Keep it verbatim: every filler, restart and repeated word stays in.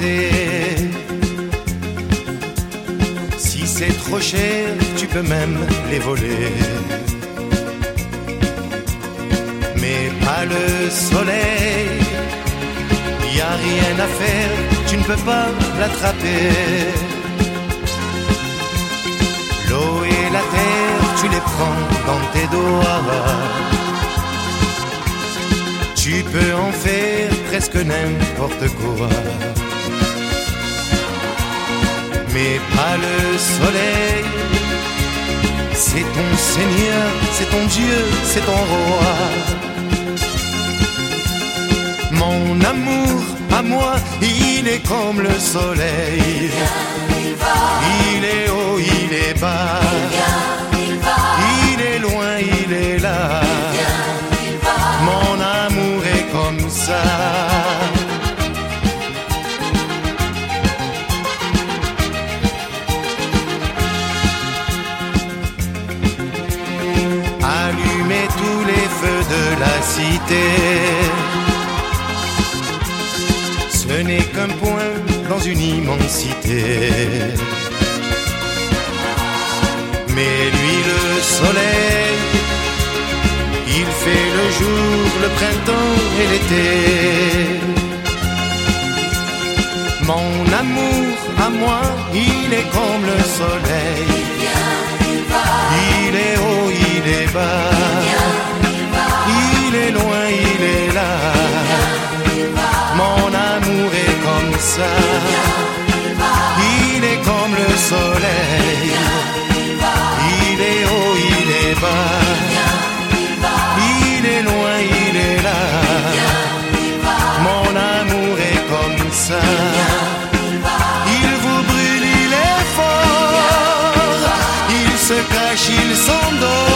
emprunter. Si c'est trop cher, tu peux même les voler. Mais pas le soleil, y a rien à faire, tu ne peux pas l'attraper. L'eau et la terre, tu les prends dans tes doigts. Tu peux en faire presque n'importe quoi. Mais pas le soleil, c'est ton Seigneur, c'est ton Dieu, c'est ton roi. Mon amour à moi, il est comme le soleil. Il vient, il va. Il est haut, il est bas. Il vient, il va. Il est loin, il est là. Il vient, il va. Mon amour est comme ça. Allumez tous les feux de la cité. Ce n'est qu'un point dans une immensité. Mais lui, le soleil, il fait le jour, le printemps et l'été. Mon amour à moi, il est comme le soleil. Il vient, il va. Il est haut, il est bas. Il vient, il va. Il est loin, il est là. Il vient, il va. Mon amour est comme ça. Il vient, il va. Il est comme le soleil. Il vient, il va. Il est haut, il est bas. Il vient, il va. Il est loin, il est là. Il vient, il va. Mon amour est comme ça. Il vient, il va. Il vous brûle, il est fort. Il se cache, il s'endort.